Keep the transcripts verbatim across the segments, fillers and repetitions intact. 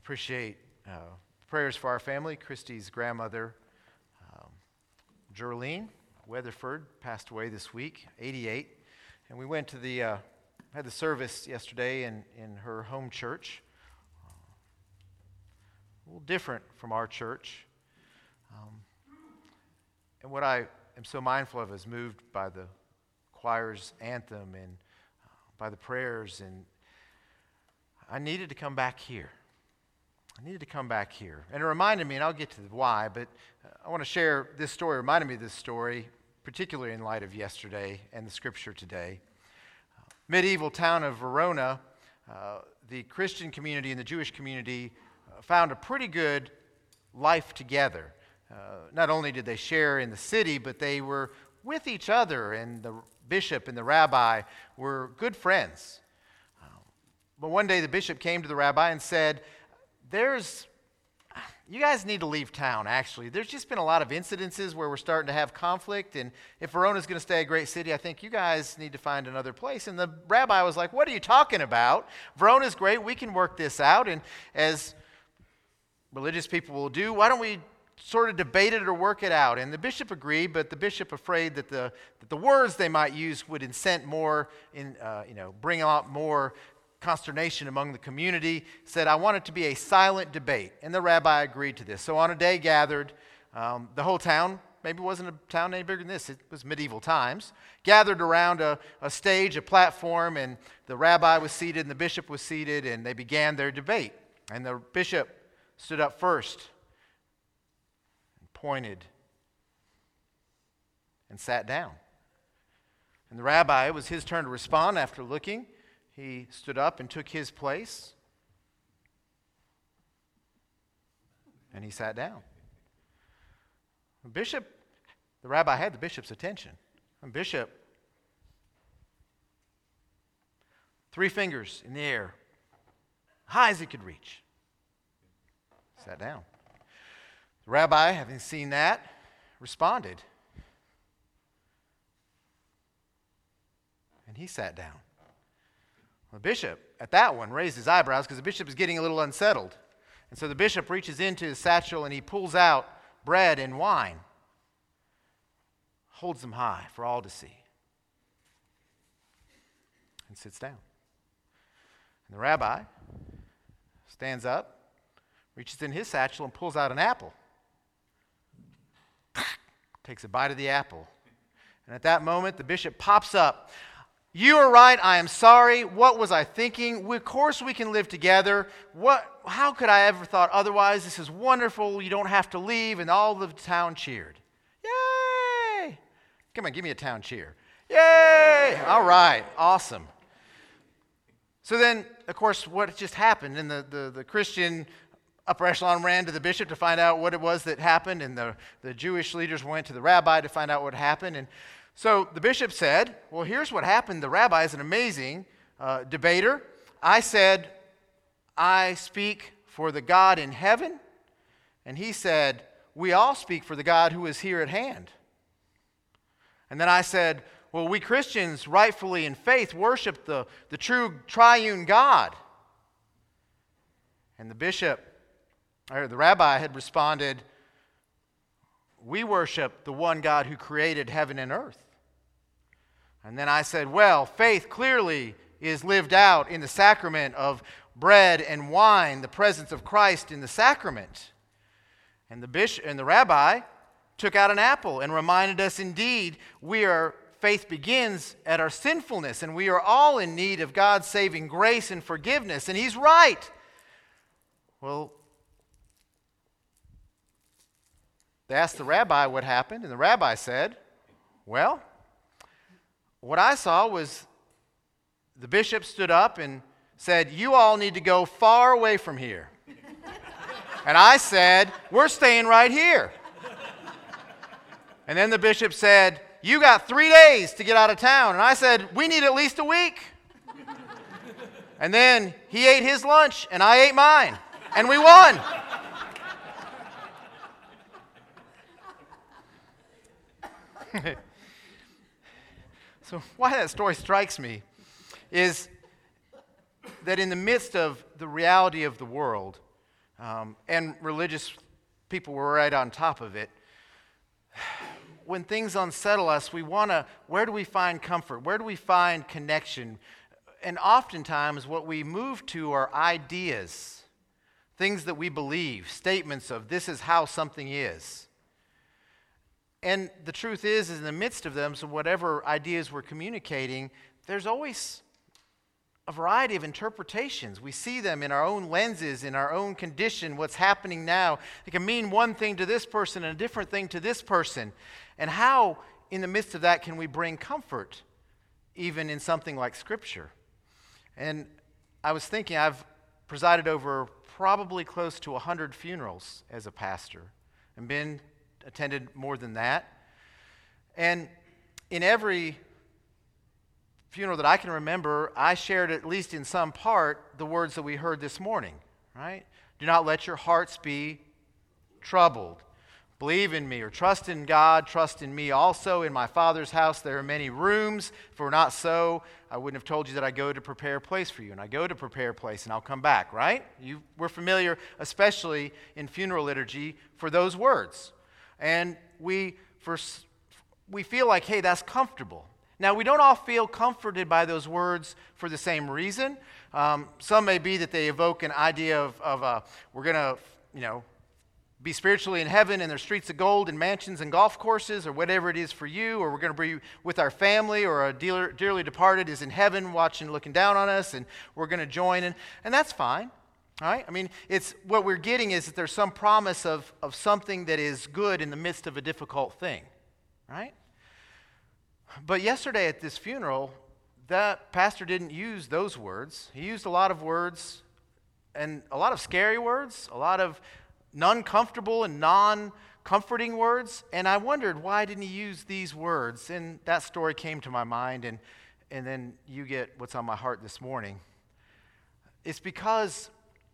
appreciate uh, prayers for our family. Christy's grandmother, um, Gerline Weatherford, passed away this week, eighty-eight. And we went to the, uh, had the service yesterday in, in her home church. Uh, a little different from our church. Um, and what I am so mindful of is moved by the choir's anthem and uh, by the prayers. And I needed to come back here. I needed to come back here. And it reminded me, and I'll get to the why, but I want to share this story. It reminded me of this story, particularly in light of yesterday and the scripture today. Uh, medieval town of Verona, uh, the Christian community and the Jewish community uh, found a pretty good life together. Uh, not only did they share in the city, but they were with each other, and the bishop and the rabbi were good friends. Uh, but one day the bishop came to the rabbi and said, There's, you guys need to leave town, actually. There's just been a lot of incidences where we're starting to have conflict, and if Verona's going to stay a great city, I think you guys need to find another place. And the rabbi was like, what are you talking about? Verona's great. We can work this out. And as religious people will do, why don't we sort of debate it or work it out? And the bishop agreed, but the bishop afraid that the, that the words they might use would incent more, in, uh, you know, bring out more consternation among the community, said, I want it to be a silent debate. And the rabbi agreed to this. So on a day gathered, um, the whole town, maybe it wasn't a town any bigger than this, it was medieval times, gathered around a, a stage, a platform, and the rabbi was seated and the bishop was seated, and they began their debate. And the bishop stood up first and pointed and sat down. And the rabbi, it was his turn to respond after looking. He stood up and took his place, and he sat down. The bishop, the rabbi had the bishop's attention. The bishop, three fingers in the air, high as he could reach, sat down. The rabbi, having seen that, responded, and he sat down. The bishop, at that one, raised his eyebrows because the bishop is getting a little unsettled. And so the bishop reaches into his satchel and he pulls out bread and wine, holds them high for all to see, and sits down. And the rabbi stands up, reaches in his satchel and pulls out an apple, takes a bite of the apple. And at that moment, the bishop pops up. You are right. I am sorry. What was I thinking? We, of course we can live together. What? How could I ever thought otherwise? This is wonderful. You don't have to leave. And all the town cheered. Yay! Come on, give me a town cheer. Yay! All right. Awesome. So then, of course, what just happened? And the, the, the Christian upper echelon ran to the bishop to find out what it was that happened. And the, the Jewish leaders went to the rabbi to find out what happened. And so the bishop said, well, here's what happened. The rabbi is an amazing uh, debater. I said, I speak for the God in heaven. And he said, we all speak for the God who is here at hand. And then I said, well, we Christians rightfully in faith worship the, the true triune God. And the bishop, or the rabbi had responded, we worship the one God who created heaven and earth. And then I said, well, faith clearly is lived out in the sacrament of bread and wine, the presence of Christ in the sacrament. And the bishop and the rabbi took out an apple and reminded us, indeed, we are faith begins at our sinfulness, and we are all in need of God's saving grace and forgiveness. And he's right. Well, they asked the rabbi what happened, and the rabbi said, well, what I saw was the bishop stood up and said, you all need to go far away from here. And I said, we're staying right here. And then the bishop said, you got three days to get out of town. And I said, we need at least a week. And then he ate his lunch and I ate mine. And we won. So why that story strikes me is that in the midst of the reality of the world, um, and religious people were right on top of it. When things unsettle us, we want to, where do we find comfort? Where do we find connection? And oftentimes what we move to are ideas, things that we believe, statements of this is how something is. And the truth is, is in the midst of them, so whatever ideas we're communicating, there's always a variety of interpretations. We see them in our own lenses, in our own condition, what's happening now. It can mean one thing to this person and a different thing to this person. And how, in the midst of that, can we bring comfort, even in something like Scripture? And I was thinking, I've presided over probably close to one hundred funerals as a pastor, and been attended more than that. And in every funeral that I can remember, I shared at least in some part the words that we heard this morning, right? Do not let your hearts be troubled. Believe in me, or trust in God, trust in me also. In my Father's house there are many rooms. If it were not so, I wouldn't have told you that I go to prepare a place for you. And I go to prepare a place and I'll come back, right? You, we're familiar, especially in funeral liturgy, for those words. And we, for, we feel like, hey, that's comfortable. Now, we don't all feel comforted by those words for the same reason. Um, some may be that they evoke an idea of, of uh, we're going to, you know, be spiritually in heaven and there's streets of gold and mansions and golf courses, or whatever it is for you, or we're going to be with our family, or a dear, dearly departed is in heaven watching, looking down on us, and we're going to join, and, and that's fine. All right? I mean, it's what we're getting is that there's some promise of, of something that is good in the midst of a difficult thing, right? But yesterday at this funeral, that pastor didn't use those words. He used a lot of words, and a lot of scary words, a lot of non-comfortable and non-comforting words. And I wondered, why didn't he use these words? And that story came to my mind, and, and then you get what's on my heart this morning. It's because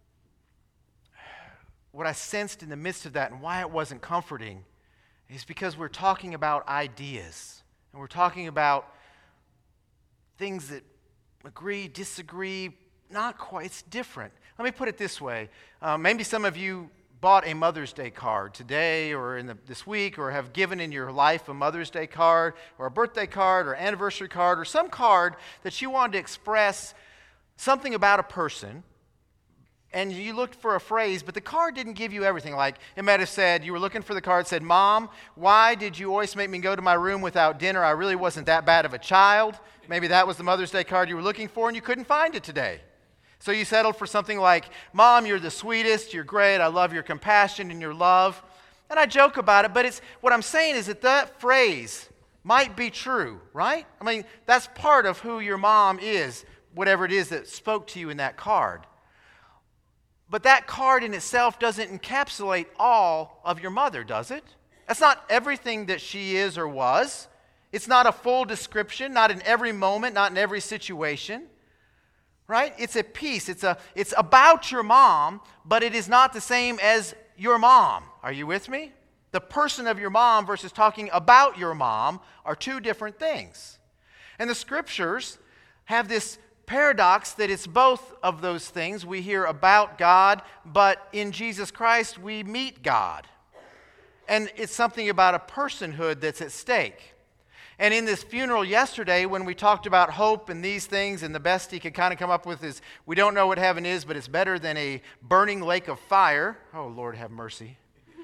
what I sensed in the midst of that, and why it wasn't comforting, is because we're talking about ideas. And we're talking about things that agree, disagree, not quite, it's different. Let me put it this way. Um, maybe some of you bought a Mother's Day card today or in the, this week, or have given in your life a Mother's Day card or a birthday card or anniversary card, or some card that you wanted to express something about a person. And you looked for a phrase, but the card didn't give you everything. Like, it might have said, you were looking for the card, said, Mom, why did you always make me go to my room without dinner? I really wasn't that bad of a child. Maybe that was the Mother's Day card you were looking for, and you couldn't find it today. So you settled for something like, Mom, you're the sweetest, you're great, I love your compassion and your love. And I joke about it, but it's what I'm saying is that that phrase might be true, right? I mean, that's part of who your mom is, whatever it is that spoke to you in that card. But that card in itself doesn't encapsulate all of your mother, does it? That's not everything that she is or was. It's not a full description, not in every moment, not in every situation. Right? It's a piece. It's a it's about your mom, but it is not the same as your mom. Are you with me? The person of your mom versus talking about your mom are two different things. And the scriptures have this paradox that it's both of those things. We hear about God, but in Jesus Christ we meet God. And it's something about a personhood that's at stake. And in this funeral yesterday, when we talked about hope and these things, and the best he could kind of come up with is, we don't know what heaven is, but it's better than a burning lake of fire. Oh, Lord, have mercy.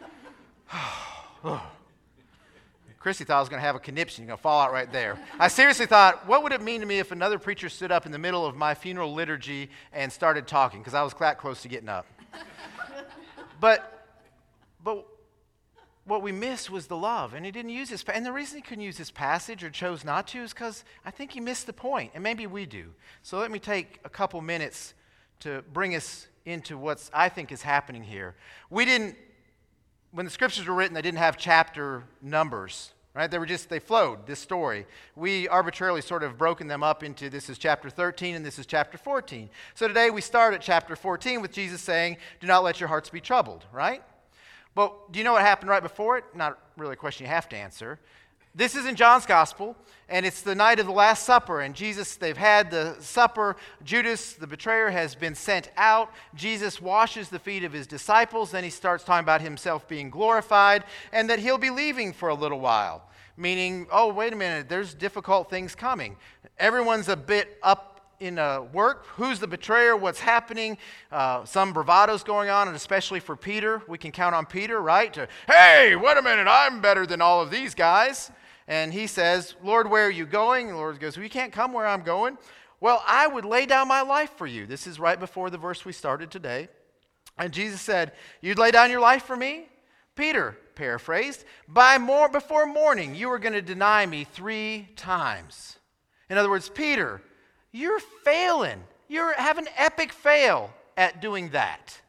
Christy thought I was going to have a conniption, going to fall out right there. I seriously thought, what would it mean to me if another preacher stood up in the middle of my funeral liturgy and started talking, because I was that close to getting up. But, but what we missed was the love, and he didn't use this. And the reason he couldn't use this passage or chose not to is because I think he missed the point, and maybe we do. So let me take a couple minutes to bring us into what I think is happening here. We didn't, when the scriptures were written, they didn't have chapter numbers, right? They were just, they flowed, this story. We arbitrarily sort of broken them up into this is chapter thirteen and this is chapter fourteen. So today we start at chapter fourteen with Jesus saying, do not let your hearts be troubled, right? But do you know what happened right before it? Not really a question you have to answer. This is in John's Gospel, and it's the night of the Last Supper, and Jesus, they've had the supper. Judas, the betrayer, has been sent out. Jesus washes the feet of his disciples, then he starts talking about himself being glorified, and that he'll be leaving for a little while, meaning, oh, wait a minute, there's difficult things coming. Everyone's a bit up in uh, work. Who's the betrayer? What's happening? Uh, some bravado's going on, and especially for Peter. We can count on Peter, right? To, hey, wait a minute, I'm better than all of these guys. And he says, Lord, where are you going? And the Lord goes, well, you can't come where I'm going. Well, I would lay down my life for you. This is right before the verse we started today. And Jesus said, you'd lay down your life for me? Peter, paraphrased, by more before morning, you are going to deny me three times. In other words, Peter, you're failing. You're having an epic fail at doing that.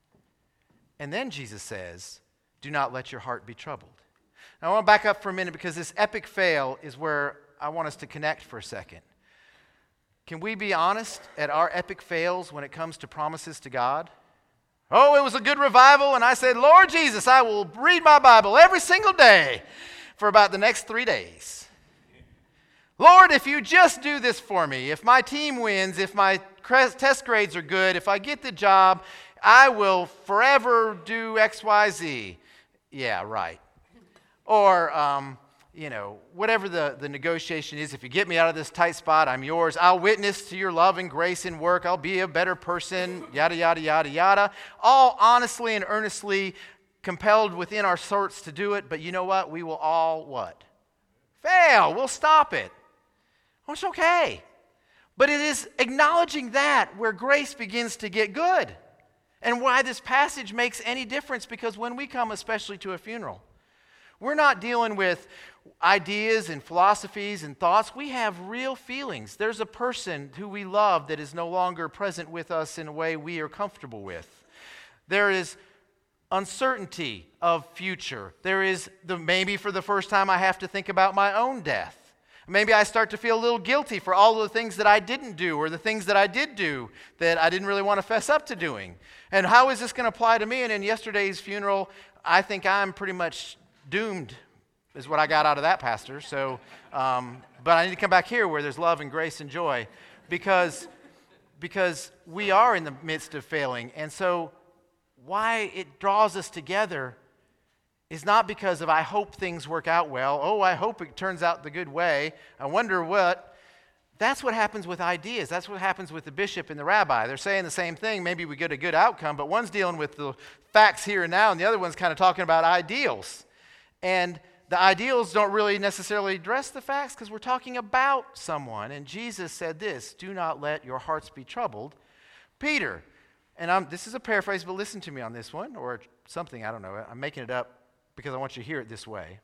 And then Jesus says, do not let your heart be troubled. Now, I want to back up for a minute because this epic fail is where I want us to connect for a second. Can we be honest at our epic fails when it comes to promises to God? Oh, it was a good revival, and I said, Lord Jesus, I will read my Bible every single day for about the next three days. Lord, if you just do this for me, if my team wins, if my test grades are good, if I get the job, I will forever do X, Y, Z. Yeah, right. Or, um, you know, whatever the, the negotiation is, if you get me out of this tight spot, I'm yours. I'll witness to your love and grace in work. I'll be a better person, yada, yada, yada, yada. All honestly and earnestly compelled within our sorts to do it. But you know what? We will all what? Fail. We'll stop it. Well, it's okay. But it is acknowledging that where grace begins to get good. And why this passage makes any difference, because when we come especially to a funeral, we're not dealing with ideas and philosophies and thoughts. We have real feelings. There's a person who we love that is no longer present with us in a way we are comfortable with. There is uncertainty of future. There is the maybe for the first time I have to think about my own death. Maybe I start to feel a little guilty for all of the things that I didn't do or the things that I did do that I didn't really want to fess up to doing. And how is this going to apply to me? And in yesterday's funeral, I think I'm pretty much doomed is what I got out of that, Pastor. So, um, but I need to come back here where there's love and grace and joy because, because we are in the midst of failing. And so why it draws us together is not because of I hope things work out well. Oh, I hope it turns out the good way. I wonder what. That's what happens with ideas. That's what happens with the bishop and the rabbi. They're saying the same thing. Maybe we get a good outcome, but one's dealing with the facts here and now, and the other one's kind of talking about ideals. And the ideals don't really necessarily address the facts because we're talking about someone. And Jesus said this, do not let your hearts be troubled. Peter, and I'm, this is a paraphrase, but listen to me on this one, or something, I don't know. I'm making it up because I want you to hear it this way.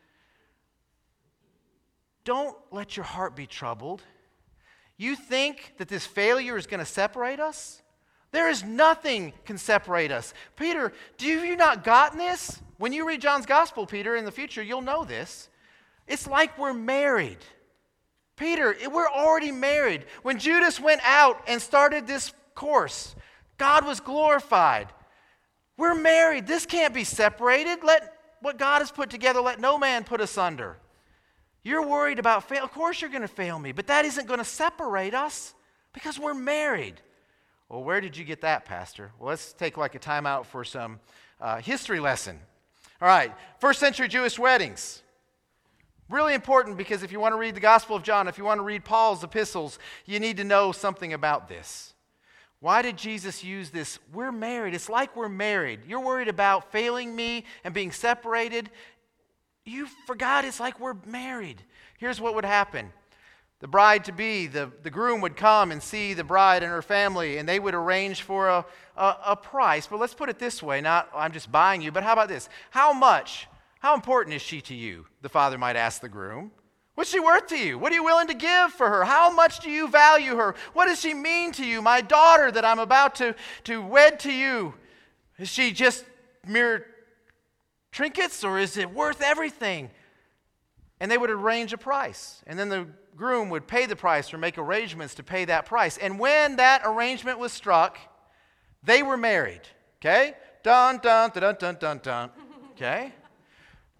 Don't let your heart be troubled. You think that this failure is going to separate us? There is nothing can separate us. Peter, do you not gotten this? When you read John's Gospel, Peter, in the future, you'll know this. It's like we're married. Peter, we're already married. When Judas went out and started this course, God was glorified. We're married. This can't be separated. Let what God has put together, let no man put asunder. You're worried about fail. Of course you're going to fail me, but that isn't going to separate us because we're married. Well, where did you get that, Pastor? Well, let's take like a time out for some uh, history lesson. All right, first century Jewish weddings. Really important because if you want to read the Gospel of John, if you want to read Paul's epistles, you need to know something about this. Why did Jesus use this? We're married. It's like we're married. You're worried about failing me and being separated. You forgot it's like we're married. Here's what would happen. The bride-to-be, the, the groom would come and see the bride and her family, and they would arrange for a, a, a price. But let's put it this way, not I'm just buying you, but how about this? How much, how important is she to you? The father might ask the groom. What's she worth to you? What are you willing to give for her? How much do you value her? What does she mean to you? My daughter that I'm about to, to wed to you, is she just mere trinkets or is it worth everything? And they would arrange a price. And then the groom would pay the price or make arrangements to pay that price. And when that arrangement was struck, they were married. Okay? Dun, dun, dun, dun, dun, dun. Okay?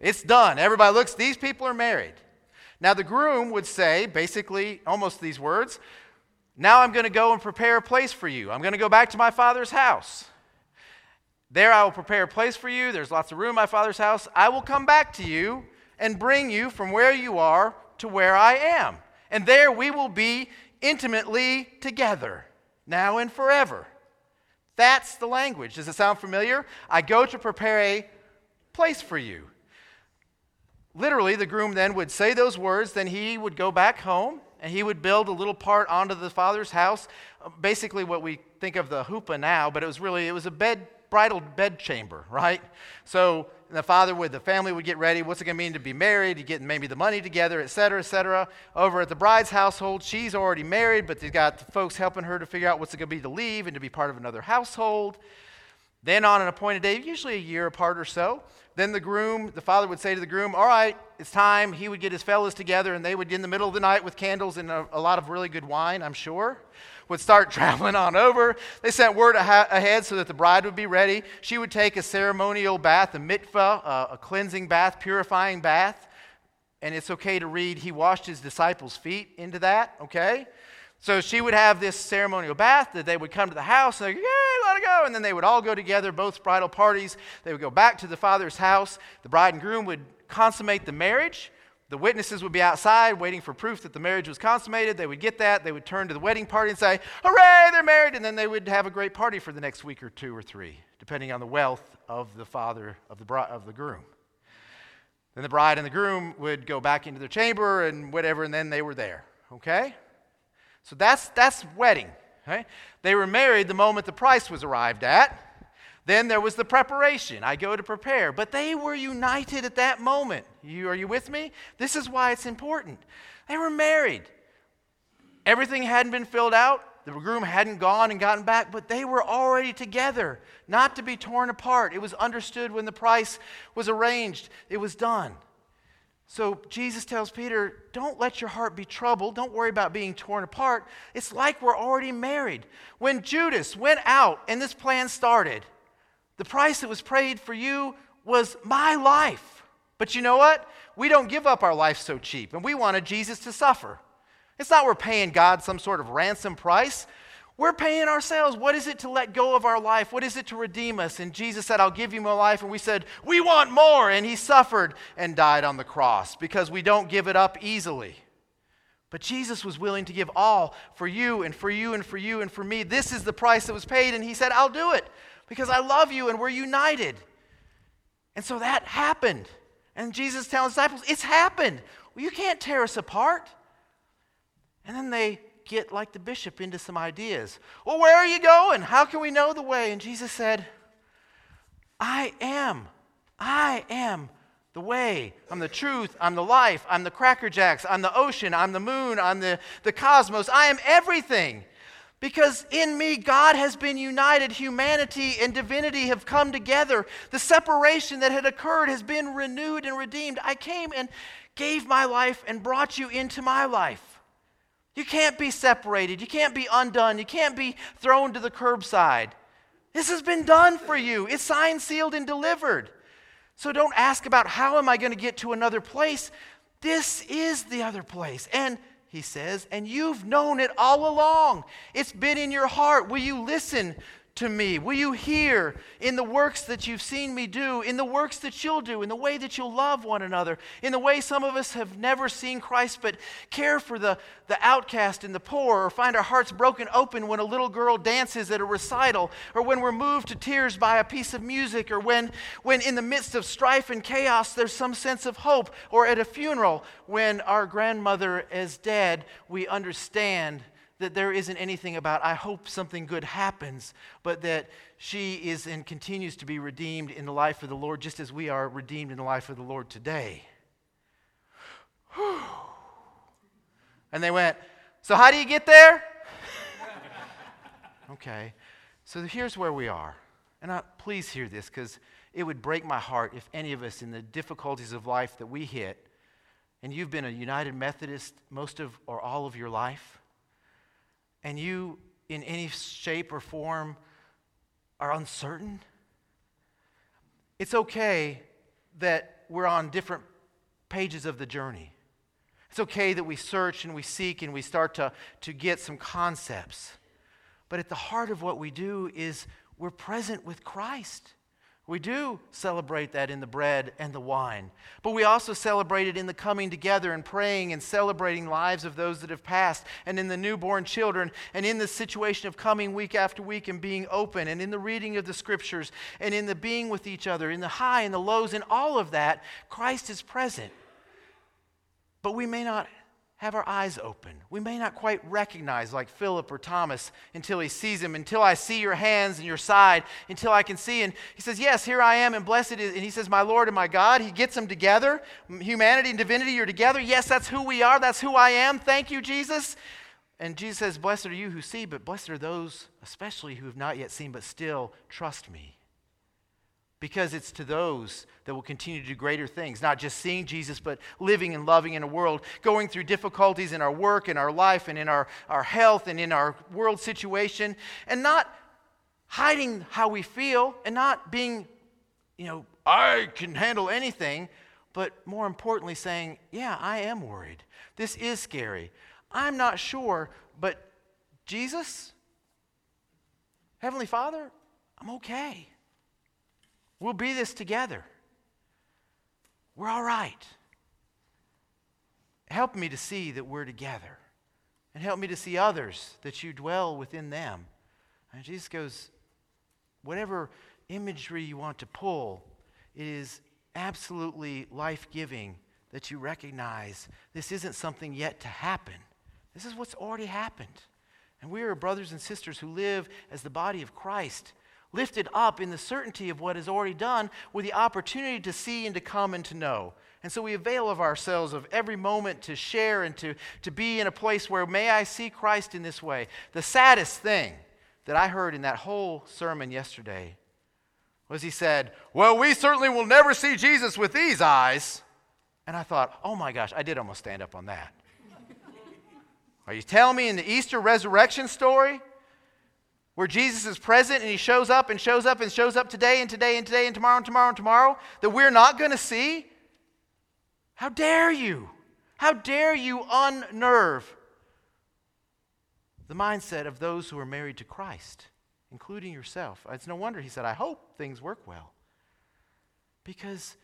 It's done. Everybody looks, these people are married. Now the groom would say, basically, almost these words, now I'm going to go and prepare a place for you. I'm going to go back to my father's house. There I will prepare a place for you. There's lots of room in my father's house. I will come back to you and bring you from where you are to where I am. And there we will be intimately together, now and forever. That's the language. Does it sound familiar? I go to prepare a place for you. Literally, the groom then would say those words, then he would go back home, and he would build a little part onto the father's house, basically what we think of the huppah now, but it was really, it was a bed, bridal bed chamber, right? So the father would, the family would get ready. What's it going to mean to be married? You get maybe the money together, et cetera, et cetera. Over at the bride's household, she's already married, but they've got the folks helping her to figure out what's it going to be to leave and to be part of another household. Then on an appointed day, usually a year apart or so, then the groom, the father would say to the groom, all right, it's time. He would get his fellas together, and they would, in the middle of the night with candles and a, a lot of really good wine, I'm sure, would start traveling on over. They sent word aha- ahead so that the bride would be ready. She would take a ceremonial bath, a mikvah, uh, a cleansing bath, purifying bath. And it's okay to read, he washed his disciples' feet into that, okay? So she would have this ceremonial bath that they would come to the house and they'd go, yeah, let it go. And then they would all go together, both bridal parties. They would go back to the father's house. The bride and groom would consummate the marriage. The witnesses would be outside waiting for proof that the marriage was consummated. They would get that. They would turn to the wedding party and say, hooray, they're married. And then they would have a great party for the next week or two or three, depending on the wealth of the father of the, bride, of the groom. Then the bride and the groom would go back into their chamber and whatever, and then they were there, okay? So that's that's wedding. Okay? They were married the moment the price was arrived at. Then there was the preparation. I go to prepare. But they were united at that moment. You, are you with me? This is why it's important. They were married. Everything hadn't been filled out. The groom hadn't gone and gotten back, but they were already together, not to be torn apart. It was understood when the price was arranged. It was done. So Jesus tells Peter, don't let your heart be troubled. Don't worry about being torn apart. It's like we're already married. When Judas went out and this plan started, the price that was paid for you was my life. But you know what? We don't give up our life so cheap, and we wanted Jesus to suffer. It's not we're paying God some sort of ransom price. We're paying ourselves. What is it to let go of our life? What is it to redeem us? And Jesus said, I'll give you my life. And we said, we want more. And he suffered and died on the cross because we don't give it up easily. But Jesus was willing to give all for you and for you and for you and for me. This is the price that was paid. And he said, I'll do it because I love you and we're united. And so that happened. And Jesus tells his disciples, it's happened. Well, you can't tear us apart. And then they get like the bishop into some ideas. Well, where are you going? How can we know the way? And Jesus said, I am. I am the way. I'm the truth. I'm the life. I'm the Cracker Jacks. I'm the ocean. I'm the moon. I'm the, the cosmos. I am everything. Because in me, God has been united. Humanity and divinity have come together. The separation that had occurred has been renewed and redeemed. I came and gave my life and brought you into my life. You can't be separated. You can't be undone. You can't be thrown to the curbside. This has been done for you. It's signed, sealed, and delivered. So don't ask about how am I going to get to another place. This is the other place. And he says, and you've known it all along. It's been in your heart. Will you listen to me? Will you hear in the works that you've seen me do, in the works that you'll do, in the way that you'll love one another, in the way some of us have never seen Christ but care for the, the outcast and the poor, or find our hearts broken open when a little girl dances at a recital, or when we're moved to tears by a piece of music, or when, when in the midst of strife and chaos there's some sense of hope, or at a funeral when our grandmother is dead, we understand that there isn't anything about, I hope something good happens, but that she is and continues to be redeemed in the life of the Lord, just as we are redeemed in the life of the Lord today. Whew. And they went, so how do you get there? Okay, so here's where we are. And I, please hear this, because it would break my heart if any of us in the difficulties of life that we hit, and you've been a United Methodist most of or all of your life, and you, in any shape or form, are uncertain, it's okay that we're on different pages of the journey. It's okay that we search and we seek and we start to, to get some concepts. But at the heart of what we do is we're present with Christ. We do celebrate that in the bread and the wine. But we also celebrate it in the coming together and praying and celebrating lives of those that have passed, and in the newborn children, and in the situation of coming week after week and being open, and in the reading of the scriptures, and in the being with each other, in the high and the lows, in all of that, Christ is present. But we may not have our eyes open. We may not quite recognize, like Philip or Thomas, until he sees him, until I see your hands and your side, until I can see. And he says, yes, here I am, and blessed is, and he says, my Lord and my God. He gets them together. Humanity and divinity are together. Yes, that's who we are. That's who I am. Thank you, Jesus. And Jesus says, blessed are you who see, but blessed are those, especially who have not yet seen, but still trust me. Because it's to those that will continue to do greater things, not just seeing Jesus, but living and loving in a world, going through difficulties in our work, in our life, and in our, our health, and in our world situation, and not hiding how we feel, and not being, you know, I can handle anything, but more importantly saying, yeah, I am worried. This is scary. I'm not sure, but Jesus, Heavenly Father, I'm okay. We'll be this together. We're all right. Help me to see that we're together. And help me to see others, that you dwell within them. And Jesus goes, whatever imagery you want to pull, it is absolutely life-giving that you recognize this isn't something yet to happen. This is what's already happened. And we are brothers and sisters who live as the body of Christ, lifted up in the certainty of what is already done, with the opportunity to see and to come and to know. And so we avail of ourselves of every moment to share and to, to be in a place where may I see Christ in this way. The saddest thing that I heard in that whole sermon yesterday was he said, well, we certainly will never see Jesus with these eyes. And I thought, oh my gosh, I did almost stand up on that. Are you telling me in the Easter resurrection story, where Jesus is present and he shows up and shows up and shows up today and today and today and tomorrow and tomorrow and tomorrow, that we're not going to see? How dare you? How dare you unnerve the mindset of those who are married to Christ, including yourself? It's no wonder he said, I hope things work well. Because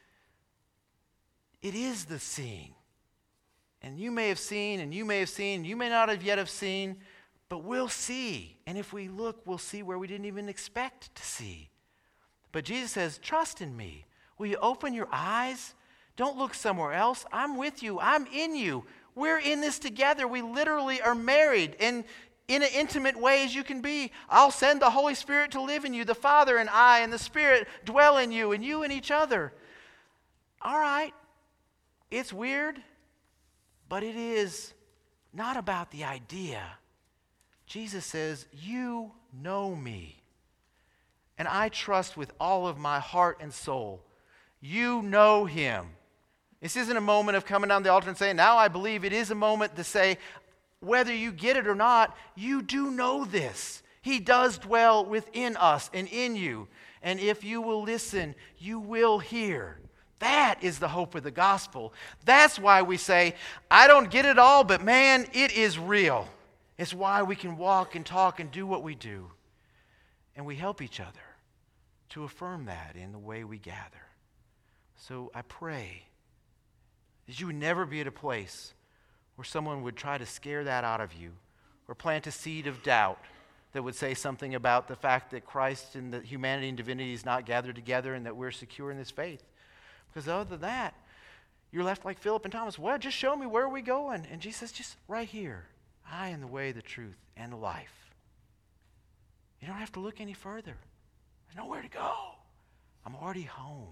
it is the seeing. And you may have seen, and you may have seen, you may not have yet have seen, but we'll see. And if we look, we'll see where we didn't even expect to see. But Jesus says, trust in me. Will you open your eyes? Don't look somewhere else. I'm with you. I'm in you. We're in this together. We literally are married. And in an intimate way as you can be, I'll send the Holy Spirit to live in you. The Father and I and the Spirit dwell in you, and you and each other. All right. It's weird, but it is not about the idea. Jesus says, you know me, and I trust with all of my heart and soul. You know him. This isn't a moment of coming down the altar and saying, now I believe. It is a moment to say, whether you get it or not, you do know this. He does dwell within us and in you. And if you will listen, you will hear. That is the hope of the gospel. That's why we say, I don't get it all, but man, it is real. It's why we can walk and talk and do what we do. And we help each other to affirm that in the way we gather. So I pray that you would never be at a place where someone would try to scare that out of you or plant a seed of doubt that would say something about the fact that Christ and the humanity and divinity is not gathered together and that we're secure in this faith. Because other than that, you're left like Philip and Thomas. Well, just show me where are we going. And Jesus says, just right here. I am the way, the truth, and the life. You don't have to look any further. There's nowhere to go. I'm already home.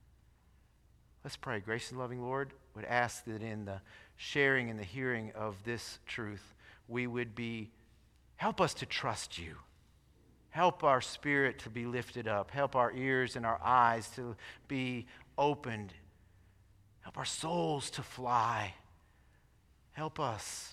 Let's pray. Gracious and loving Lord, would ask that in the sharing and the hearing of this truth, we would be, help us to trust you. Help our spirit to be lifted up. Help our ears and our eyes to be opened. Help our souls to fly. Help us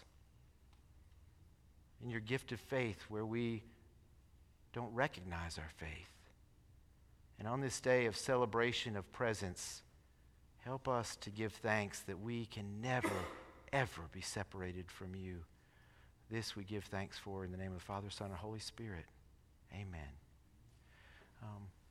in your gift of faith where we don't recognize our faith. And on this day of celebration of presence, Help us to give thanks that we can never, ever be separated from you. This we give thanks for in the name of the Father, Son, and Holy Spirit. Amen. Um,